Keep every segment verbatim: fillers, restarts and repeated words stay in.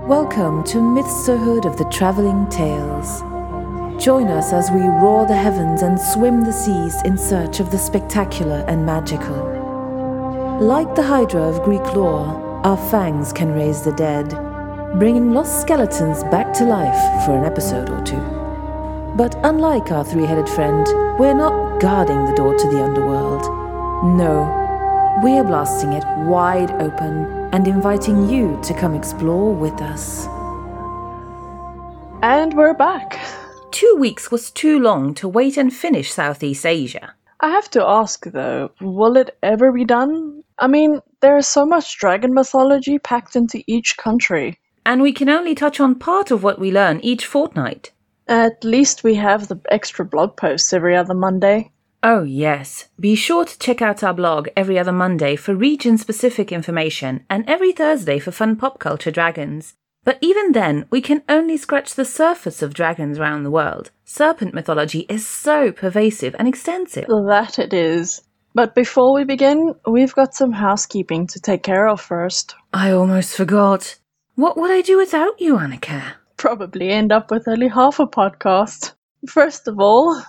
Welcome to Mythsterhood of the Travelling Tales. Join us as we roar the heavens and swim the seas in search of the spectacular and magical. Like the Hydra of Greek lore, our fangs can raise the dead, bringing lost skeletons back to life for an episode or two. But unlike our three-headed friend, we're not guarding the door to the underworld. No, we're blasting it wide open and inviting you to come explore with us. And we're back. Two weeks was too long to wait and finish Southeast Asia. I have to ask though, will it ever be done? I mean, there is so much dragon mythology packed into each country. And we can only touch on part of what we learn each fortnight. At least we have the extra blog posts every other Monday. Oh yes, be sure to check out our blog every other Monday for region-specific information and every Thursday for fun pop culture dragons. But even then, we can only scratch the surface of dragons around the world. Serpent mythology is so pervasive and extensive. That it is. But before we begin, we've got some housekeeping to take care of first. I almost forgot. What would I do without you, Annika? Probably end up with only half a podcast. First of all,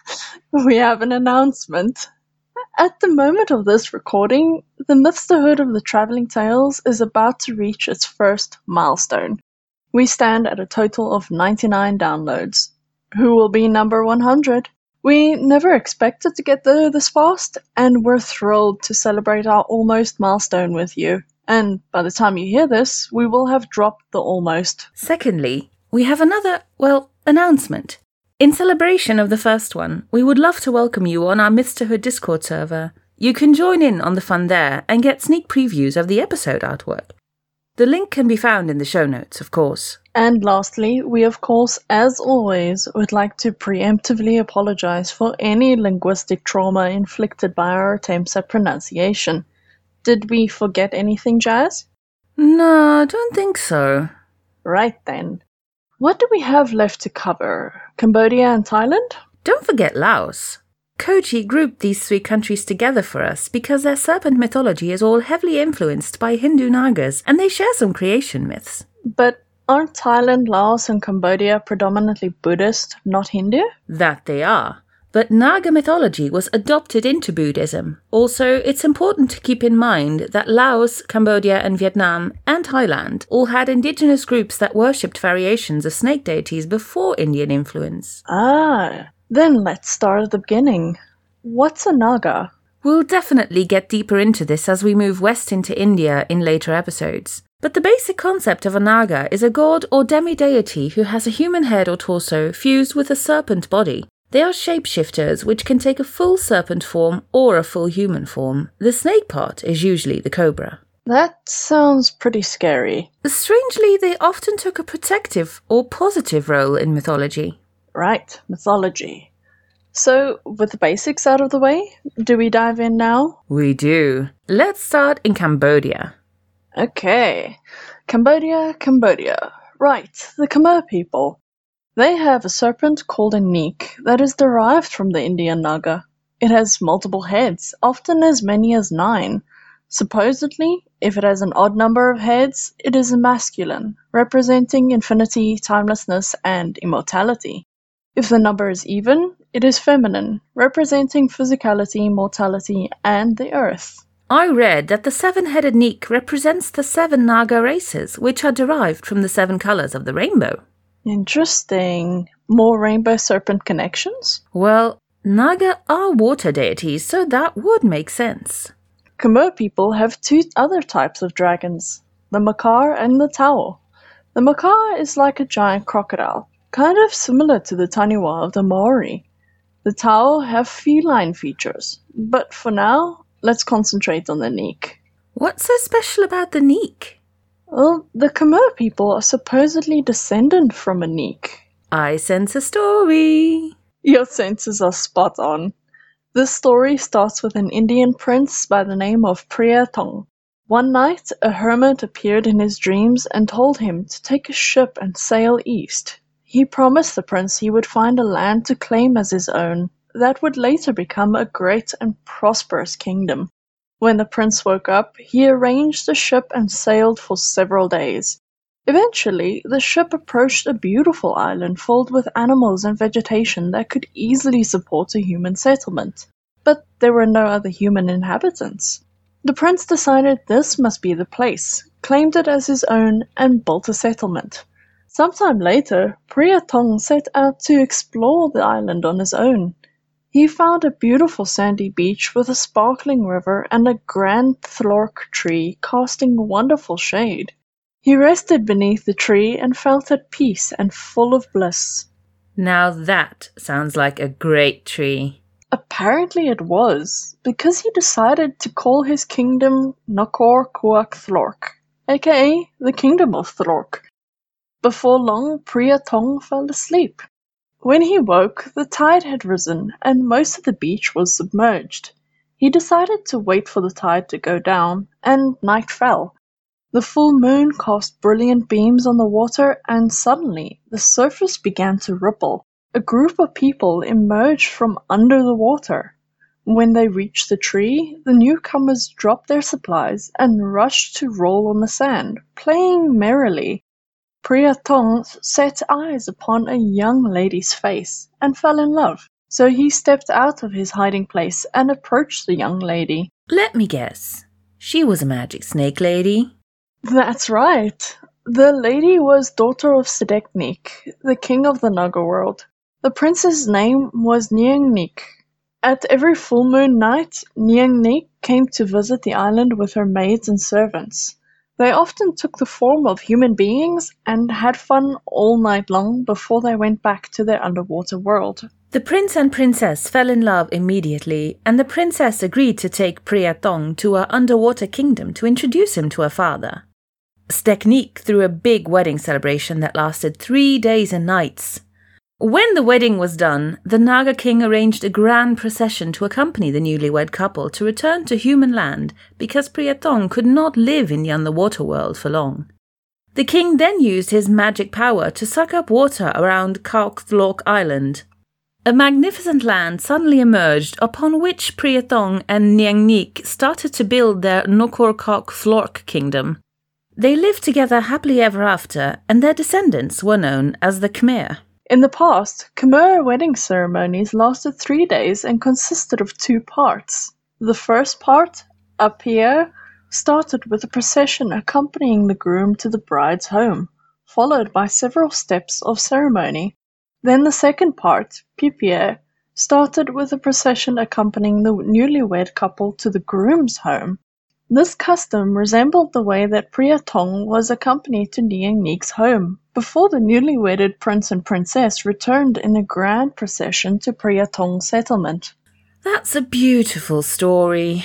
we have an announcement. At the moment of this recording, the Mythsterhood of the Travelling Tales is about to reach its first milestone. We stand at a total of ninety-nine downloads. Who will be number one hundred? We never expected to get there this fast, and we're thrilled to celebrate our almost milestone with you. And by the time you hear this, we will have dropped the almost. Secondly, we have another, well, announcement. In celebration of the first one, we would love to welcome you on our Mythsterhood Discord server. You can join in on the fun there and get sneak previews of the episode artwork. The link can be found in the show notes, of course. And lastly, we of course, as always, would like to preemptively apologize for any linguistic trauma inflicted by our attempts at pronunciation. Did we forget anything, Jazz? No, I don't think so. Right then. What do we have left to cover? Cambodia and Thailand? Don't forget Laos. Koji grouped these three countries together for us because their serpent mythology is all heavily influenced by Hindu Nagas and they share some creation myths. But aren't Thailand, Laos and Cambodia predominantly Buddhist, not Hindu? That they are. But Naga mythology was adopted into Buddhism. Also, it's important to keep in mind that Laos, Cambodia and Vietnam and Thailand all had indigenous groups that worshipped variations of snake deities before Indian influence. Ah, then let's start at the beginning. What's a Naga? We'll definitely get deeper into this as we move west into India in later episodes. But the basic concept of a Naga is a god or demi-deity who has a human head or torso fused with a serpent body. They are shapeshifters which can take a full serpent form or a full human form. The snake part is usually the cobra. That sounds pretty scary. Strangely, they often took a protective or positive role in mythology. Right, mythology. So, with the basics out of the way, do we dive in now? We do. Let's start in Cambodia. Okay. Cambodia, Cambodia. Right, the Khmer people. They have a serpent called a neek that is derived from the Indian Naga. It has multiple heads, often as many as nine. Supposedly, if it has an odd number of heads, it is a masculine, representing infinity, timelessness, and immortality. If the number is even, it is feminine, representing physicality, mortality, and the earth. I read that the seven-headed neek represents the seven Naga races, which are derived from the seven colours of the rainbow. Interesting. More rainbow serpent connections? Well, Naga are water deities, so that would make sense. Khmer people have two other types of dragons, the Makar and the Tao. The Makar is like a giant crocodile, kind of similar to the Taniwha of the Maori. The Tao have feline features, but for now, let's concentrate on the neek. What's so special about the neek? Well, the Khmer people are supposedly descendant from a neek. I sense a story. Your senses are spot on. This story starts with an Indian prince by the name of Priya Thong. One night, a hermit appeared in his dreams and told him to take a ship and sail east. He promised the prince he would find a land to claim as his own that would later become a great and prosperous kingdom. When the prince woke up, he arranged the ship and sailed for several days. Eventually, the ship approached a beautiful island filled with animals and vegetation that could easily support a human settlement. But there were no other human inhabitants. The prince decided this must be the place, claimed it as his own, and built a settlement. Sometime later, Priya Tong set out to explore the island on his own. He found a beautiful sandy beach with a sparkling river and a grand thlork tree casting wonderful shade. He rested beneath the tree and felt at peace and full of bliss. Now that sounds like a great tree. Apparently it was, because he decided to call his kingdom Nokor Kuak Thlork, aka the Kingdom of Thlork. Before long, Priya Tong fell asleep. When he woke, the tide had risen and most of the beach was submerged. He decided to wait for the tide to go down, and night fell. The full moon cast brilliant beams on the water, and suddenly the surface began to ripple. A group of people emerged from under the water. When they reached the tree, the newcomers dropped their supplies and rushed to roll on the sand, playing merrily. Priya Tong set eyes upon a young lady's face and fell in love, so he stepped out of his hiding place and approached the young lady. Let me guess. She was a magic snake lady? That's right. The lady was daughter of Sedeknik, the king of the Naga world. The prince's name was Niangnik. At every full moon night, Niangnik came to visit the island with her maids and servants. They often took the form of human beings and had fun all night long before they went back to their underwater world. The prince and princess fell in love immediately, and the princess agreed to take Priya Tong to her underwater kingdom to introduce him to her father. Sedeknik threw a big wedding celebration that lasted three days and nights. When the wedding was done, the Naga king arranged a grand procession to accompany the newlywed couple to return to human land because Priya Tong could not live in the underwater world for long. The king then used his magic power to suck up water around Kuak Thlork Island. A magnificent land suddenly emerged upon which Priya Tong and Niangnik started to build their Nokor Kuak Thlork kingdom. They lived together happily ever after, and their descendants were known as the Khmer. In the past, Khmer wedding ceremonies lasted three days and consisted of two parts. The first part, Apir, started with a procession accompanying the groom to the bride's home, followed by several steps of ceremony. Then the second part, Pipir, started with a procession accompanying the newlywed couple to the groom's home. This custom resembled the way that Priya Tong was accompanied to Niangnik's home, before the newly wedded prince and princess returned in a grand procession to Priya Tong's settlement. That's a beautiful story.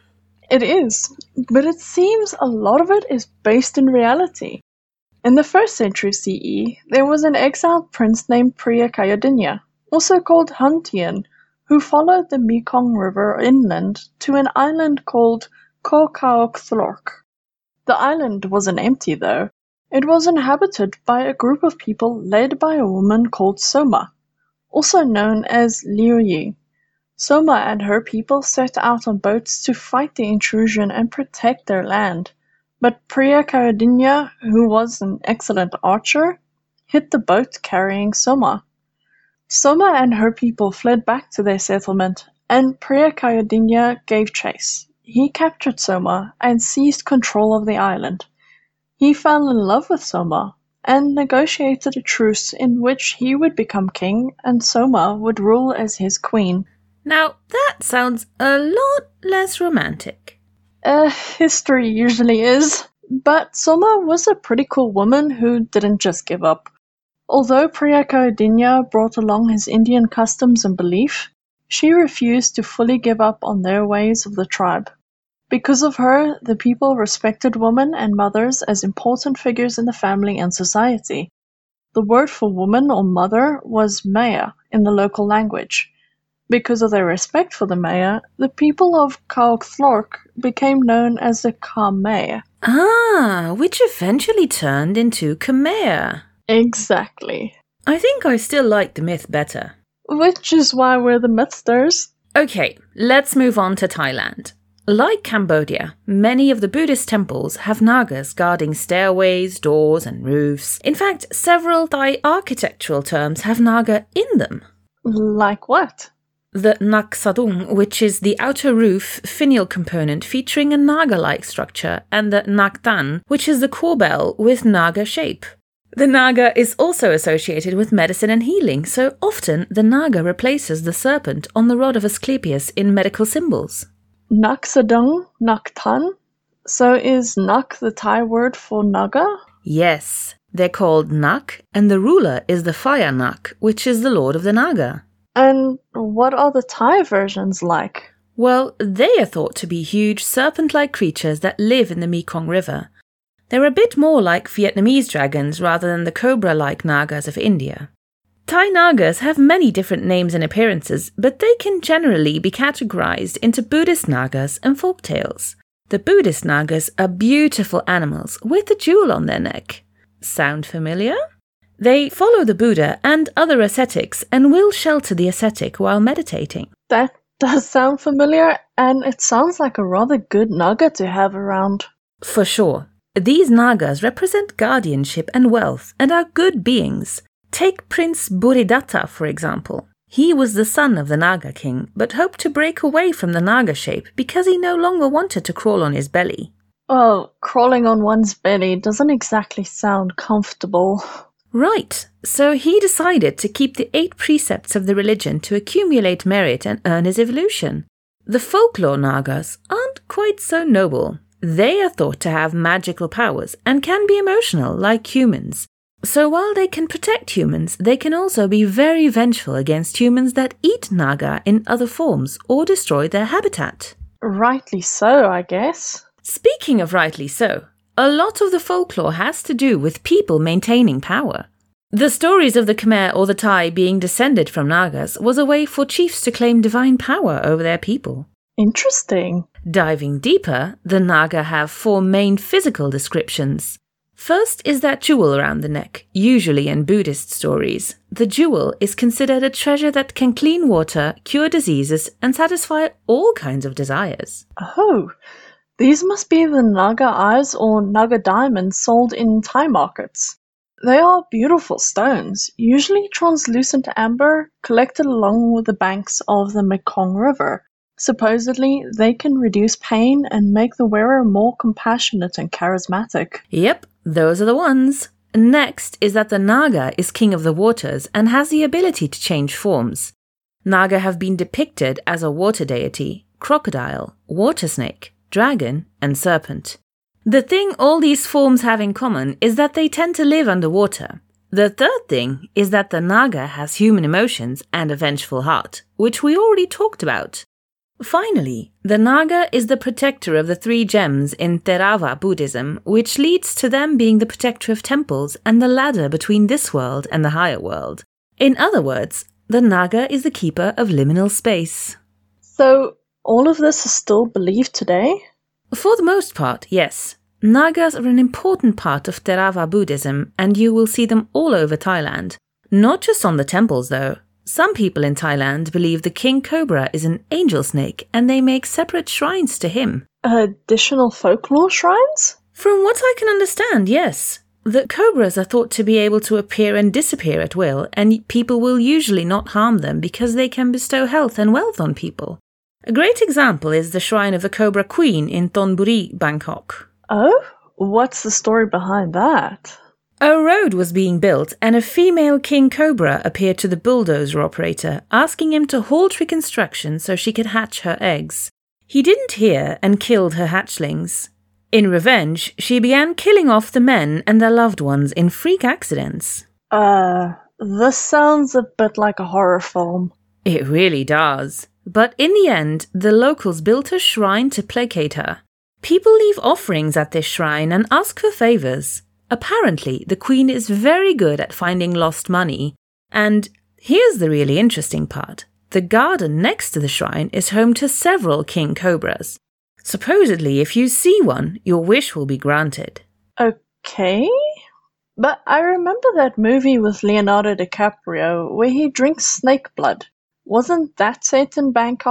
It is, but it seems a lot of it is based in reality. In the first century C E, there was an exiled prince named Priya Kayodinya, also called Huntian, who followed the Mekong River inland to an island called Kuak Thlork. The island wasn't empty, though. It was inhabited by a group of people led by a woman called Soma, also known as Liu Yi. Soma and her people set out on boats to fight the intrusion and protect their land, but Priya Kayodinya, who was an excellent archer, hit the boat carrying Soma. Soma and her people fled back to their settlement, and Priya Kayodinya gave chase. He captured Soma and seized control of the island. He fell in love with Soma and negotiated a truce in which he would become king and Soma would rule as his queen. Now, that sounds a lot less romantic. Uh, history usually is. But Soma was a pretty cool woman who didn't just give up. Although Priya Kayodinya brought along his Indian customs and belief, she refused to fully give up on their ways of the tribe. Because of her, the people respected women and mothers as important figures in the family and society. The word for woman or mother was Maya in the local language. Because of their respect for the Maya, the people of Kuak Thlork became known as the Khmer. Ah, which eventually turned into Khmer. Exactly. I think I still like the myth better. Which is why we're the Mythsters. Okay, let's move on to Thailand. Like Cambodia, many of the Buddhist temples have Nagas guarding stairways, doors, and roofs. In fact, several Thai architectural terms have Naga in them. Like what? The Nak Sadung, which is the outer roof finial component featuring a Naga-like structure, and the Nak Tan, which is the core bell with Naga shape. The Naga is also associated with medicine and healing, so often the Naga replaces the serpent on the rod of Asclepius in medical symbols. Nak Sadung, Nak Tan? So is Nak the Thai word for Naga? Yes, they're called Nak, and the ruler is the Fire Nak, which is the lord of the Naga. And what are the Thai versions like? Well, they are thought to be huge serpent-like creatures that live in the Mekong River. They're a bit more like Vietnamese dragons rather than the cobra-like Nagas of India. Thai Nagas have many different names and appearances, but they can generally be categorized into Buddhist Nagas and folktales. The Buddhist Nagas are beautiful animals with a jewel on their neck. Sound familiar? They follow the Buddha and other ascetics and will shelter the ascetic while meditating. That does sound familiar, and it sounds like a rather good Naga to have around. For sure. These Nagas represent guardianship and wealth and are good beings. Take Prince Buridatta, for example. He was the son of the Naga king, but hoped to break away from the Naga shape because he no longer wanted to crawl on his belly. Well, crawling on one's belly doesn't exactly sound comfortable. Right, so he decided to keep the eight precepts of the religion to accumulate merit and earn his evolution. The folklore Nagas aren't quite so noble. They are thought to have magical powers and can be emotional like humans. So while they can protect humans, they can also be very vengeful against humans that eat Naga in other forms or destroy their habitat. Rightly so, I guess. Speaking of rightly so, a lot of the folklore has to do with people maintaining power. The stories of the Khmer or the Thai being descended from Nagas was a way for chiefs to claim divine power over their people. Interesting. Diving deeper, the Naga have four main physical descriptions. First is that jewel around the neck, usually in Buddhist stories. The jewel is considered a treasure that can clean water, cure diseases, and satisfy all kinds of desires. Oh, these must be the Naga eyes or Naga diamonds sold in Thai markets. They are beautiful stones, usually translucent amber, collected along with the banks of the Mekong River. Supposedly, they can reduce pain and make the wearer more compassionate and charismatic. Yep, those are the ones. Next is that the Naga is king of the waters and has the ability to change forms. Naga have been depicted as a water deity, crocodile, water snake, dragon, and serpent. The thing all these forms have in common is that they tend to live underwater. The third thing is that the Naga has human emotions and a vengeful heart, which we already talked about. Finally, the Naga is the protector of the three gems in Theravada Buddhism, which leads to them being the protector of temples and the ladder between this world and the higher world. In other words, the Naga is the keeper of liminal space. So, all of this is still believed today? For the most part, yes. Nagas are an important part of Theravada Buddhism, and you will see them all over Thailand. Not just on the temples, though. Some people in Thailand believe the king cobra is an angel snake, and they make separate shrines to him. Additional folklore shrines? From what I can understand, yes. The cobras are thought to be able to appear and disappear at will, and people will usually not harm them because they can bestow health and wealth on people. A great example is the shrine of the Cobra Queen in Thonburi, Bangkok. Oh? What's the story behind that? A road was being built and a female king cobra appeared to the bulldozer operator, asking him to halt reconstruction so she could hatch her eggs. He didn't hear and killed her hatchlings. In revenge, she began killing off the men and their loved ones in freak accidents. Uh, this sounds a bit like a horror film. It really does. But in the end, the locals built a shrine to placate her. People leave offerings at this shrine and ask for favors. Apparently, the queen is very good at finding lost money. And here's the really interesting part. The garden next to the shrine is home to several king cobras. Supposedly, if you see one, your wish will be granted. Okay. But I remember that movie with Leonardo DiCaprio where he drinks snake blood. Wasn't that set in Bangkok?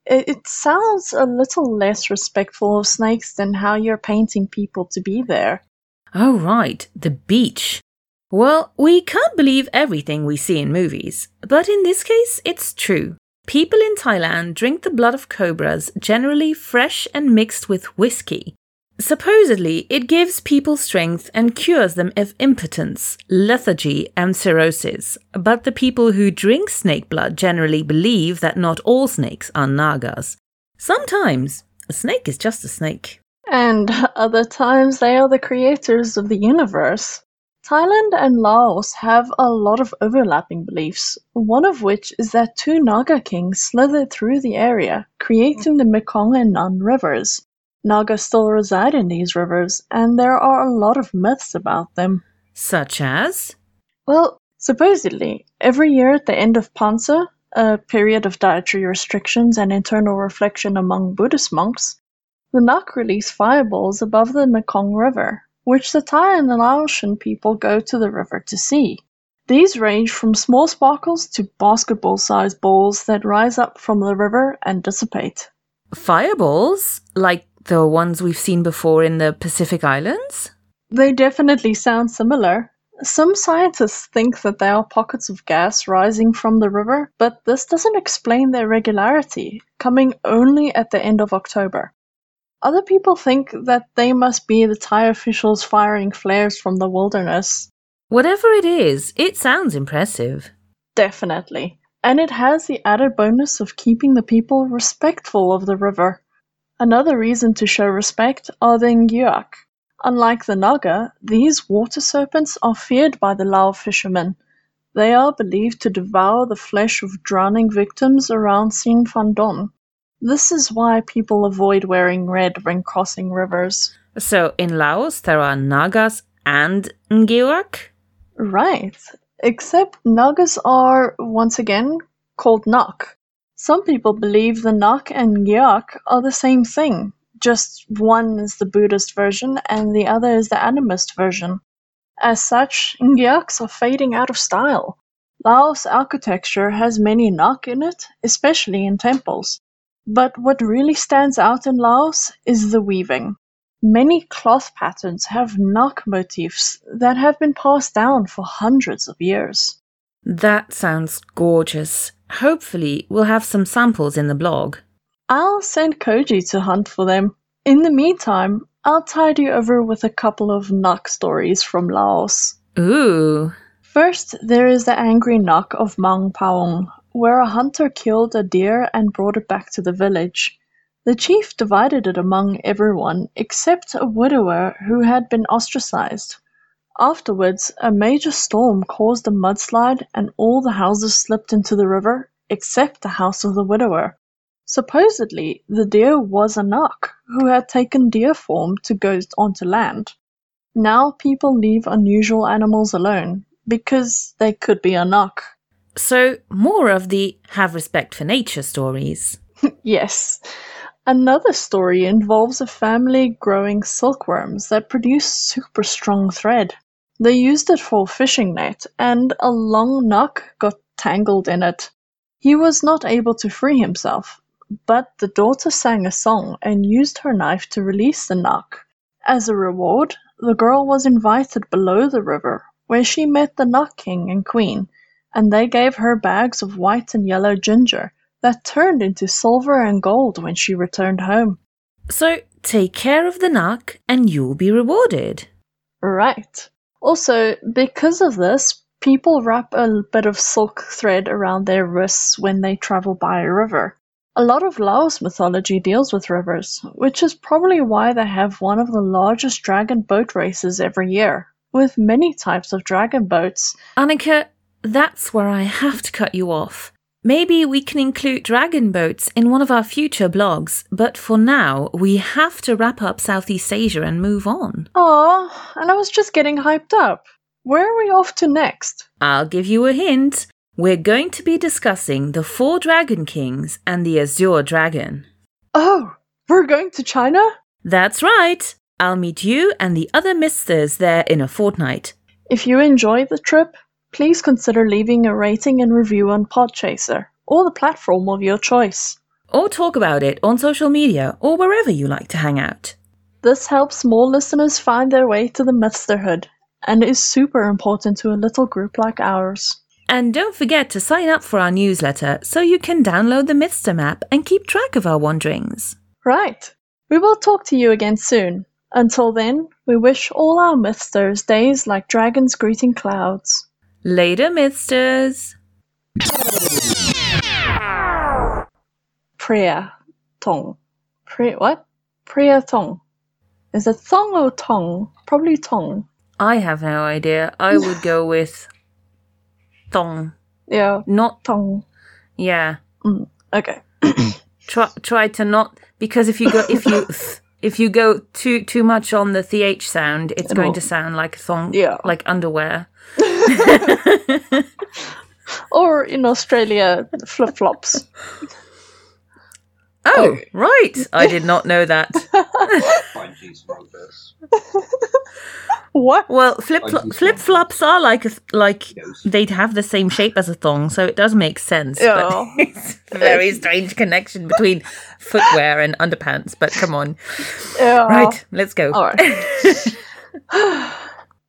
It, it sounds a little less respectful of snakes than how you're painting people to be there. Oh, right, the beach. Well, we can't believe everything we see in movies, but in this case, it's true. People in Thailand drink the blood of cobras, generally fresh and mixed with whiskey. Supposedly, it gives people strength and cures them of impotence, lethargy, and cirrhosis. But the people who drink snake blood generally believe that not all snakes are nagas. Sometimes, a snake is just a snake. And other times, they are the creators of the universe. Thailand and Laos have a lot of overlapping beliefs, one of which is that two Naga kings slithered through the area, creating the Mekong and Nun rivers. Nagas still reside in these rivers, and there are a lot of myths about them. Such as? Well, supposedly, every year at the end of Pansa, a period of dietary restrictions and internal reflection among Buddhist monks, the Nak release fireballs above the Mekong River, which the Thai and the Laotian people go to the river to see. These range from small sparkles to basketball-sized balls that rise up from the river and dissipate. Fireballs? Like the ones we've seen before in the Pacific Islands? They definitely sound similar. Some scientists think that they are pockets of gas rising from the river, but this doesn't explain their regularity, coming only at the end of October. Other people think that they must be the Thai officials firing flares from the wilderness. Whatever it is, it sounds impressive. Definitely. And it has the added bonus of keeping the people respectful of the river. Another reason to show respect are the Nguyak. Unlike the Naga, these water serpents are feared by the Lao fishermen. They are believed to devour the flesh of drowning victims around Siem Phan Don. This is why people avoid wearing red when crossing rivers. So in Laos there are Nagas and Nguyak? Right. Except Nagas are, once again, called Nak. Some people believe the Nak and Nguyak are the same thing, just one is the Buddhist version and the other is the animist version. As such, Nguyak are fading out of style. Laos architecture has many Nak in it, especially in temples. But what really stands out in Laos is the weaving. Many cloth patterns have Nak motifs that have been passed down for hundreds of years. That sounds gorgeous. Hopefully, we'll have some samples in the blog. I'll send Koji to hunt for them. In the meantime, I'll tide you over with a couple of Nak stories from Laos. Ooh. First, there is the angry Nak of Mang Paong, where a hunter killed a deer and brought it back to the village. The chief divided it among everyone except a widower who had been ostracized. Afterwards, a major storm caused a mudslide and all the houses slipped into the river, except the house of the widower. Supposedly, the deer was a Nak, who had taken deer form to go onto land. Now people leave unusual animals alone, because they could be a Nak. So, more of the have respect for nature stories. Yes. Another story involves a family growing silkworms that produce super strong thread. They used it for a fishing net, and a long Nak got tangled in it. He was not able to free himself, but the daughter sang a song and used her knife to release the Nak. As a reward, the girl was invited below the river, where she met the Nak king and queen, and they gave her bags of white and yellow ginger that turned into silver and gold when she returned home. So, take care of the Nak and you'll be rewarded. Right. Also, because of this, people wrap a bit of silk thread around their wrists when they travel by a river. A lot of Laos mythology deals with rivers, which is probably why they have one of the largest dragon boat races every year, with many types of dragon boats. Annika, that's where I have to cut you off. Maybe we can include dragon boats in one of our future blogs, but for now, we have to wrap up Southeast Asia and move on. Aw, and I was just getting hyped up. Where are we off to next? I'll give you a hint. We're going to be discussing the four dragon kings and the Azure dragon. Oh, we're going to China? That's right. I'll meet you and the other misters there in a fortnight. If you enjoy the trip, please consider leaving a rating and review on Podchaser, or the platform of your choice. or talk about it on social media or wherever you like to hang out. This helps more listeners find their way to the Mythsterhood, and is super important to a little group like ours. And don't forget to sign up for our newsletter so you can download the Mythster map and keep track of our wanderings. Right. We will talk to you again soon. Until then, we wish all our Mythsters days like dragons greeting clouds. Later, Mythsters! Priya Tong. Pri what? Priya Tong. Is it Thong or Tong? Probably Tong. I have no idea. I would go with Thong. Yeah. Not Tong. Yeah. Mm, okay. try try to not, because if you go if you if you go too too much on the th sound, it's It'll, going to sound like thong, yeah. like underwear. Or in Australia, flip flops. Oh, okay. Right. I did not know that. What? Well, flip flip flops are like a, like they'd have the same shape as a thong, so it does make sense. Yeah. But it's a very strange connection between footwear and underpants. But come on, Yeah. right? Let's go. All right.